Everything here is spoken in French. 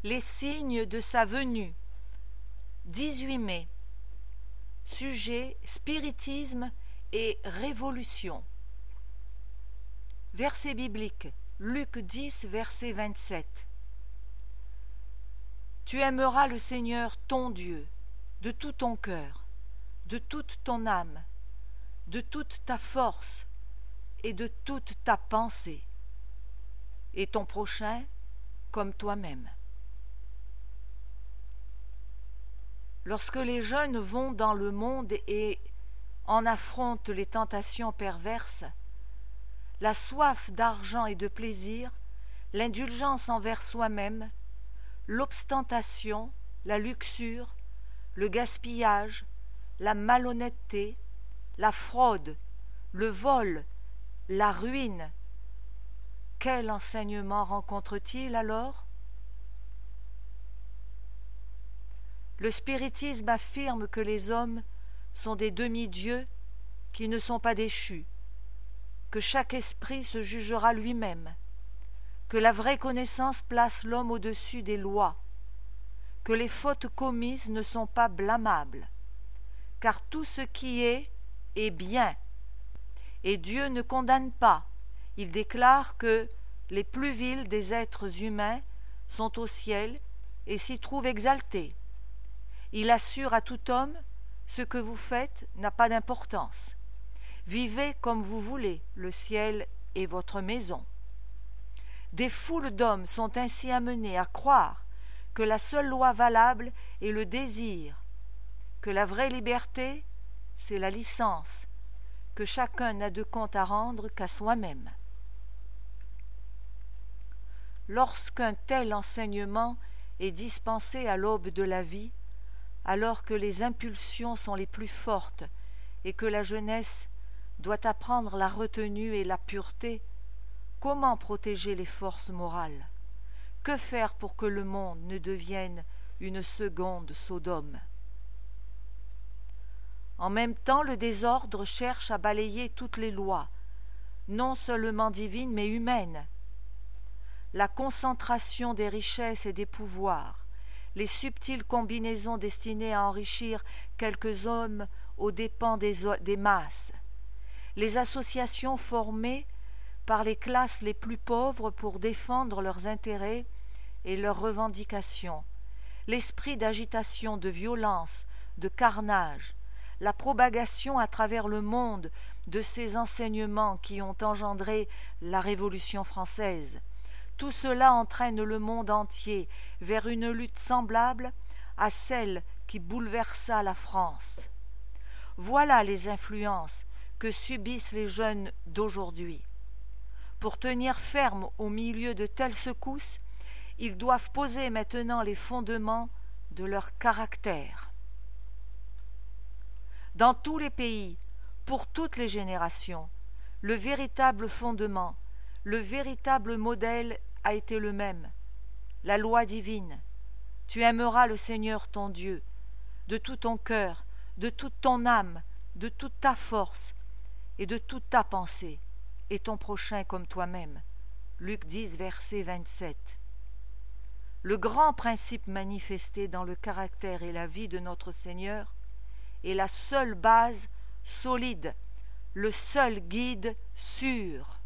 Les signes de sa venue. 18 mai. Sujet spiritisme et révolution. Verset biblique. Luc 10, verset 27. Tu aimeras le Seigneur ton Dieu de tout ton cœur, de toute ton âme, de toute ta force et de toute ta pensée, et ton prochain comme toi-même. Lorsque les jeunes vont dans le monde et en affrontent les tentations perverses, la soif d'argent et de plaisir, l'indulgence envers soi-même, l'obstentation, la luxure, le gaspillage, la malhonnêteté, la fraude, le vol, la ruine, quel enseignement rencontre-t-il alors ? Le spiritisme affirme que les hommes sont des demi-dieux qui ne sont pas déchus, que chaque esprit se jugera lui-même, que la vraie connaissance place l'homme au-dessus des lois, que les fautes commises ne sont pas blâmables, car tout ce qui est bien, et Dieu ne condamne pas. Il déclare que les plus vils des êtres humains sont au ciel et s'y trouvent exaltés. Il assure à tout homme, ce que vous faites n'a pas d'importance. Vivez comme vous voulez, le ciel est votre maison. Des foules d'hommes sont ainsi amenés à croire que la seule loi valable est le désir, que la vraie liberté, c'est la licence, que chacun n'a de compte à rendre qu'à soi-même. Lorsqu'un tel enseignement est dispensé à l'aube de la vie, alors que les impulsions sont les plus fortes et que la jeunesse doit apprendre la retenue et la pureté, comment protéger les forces morales ? Que faire pour que le monde ne devienne une seconde Sodome ? En même temps, le désordre cherche à balayer toutes les lois, non seulement divines mais humaines. La concentration des richesses et des pouvoirs, les subtiles combinaisons destinées à enrichir quelques hommes aux dépens des masses, les associations formées par les classes les plus pauvres pour défendre leurs intérêts et leurs revendications, l'esprit d'agitation, de violence, de carnage, la propagation à travers le monde de ces enseignements qui ont engendré la Révolution française, tout cela entraîne le monde entier vers une lutte semblable à celle qui bouleversa la France. Voilà les influences que subissent les jeunes d'aujourd'hui. Pour tenir ferme au milieu de telles secousses, ils doivent poser maintenant les fondements de leur caractère. Dans tous les pays, pour toutes les générations, le véritable fondement, le véritable modèle a été le même, la loi divine. Tu aimeras le Seigneur ton Dieu, de tout ton cœur, de toute ton âme, de toute ta force et de toute ta pensée, et ton prochain comme toi-même. Luc 10, verset 27. Le grand principe manifesté dans le caractère et la vie de notre Seigneur est la seule base solide, le seul guide sûr.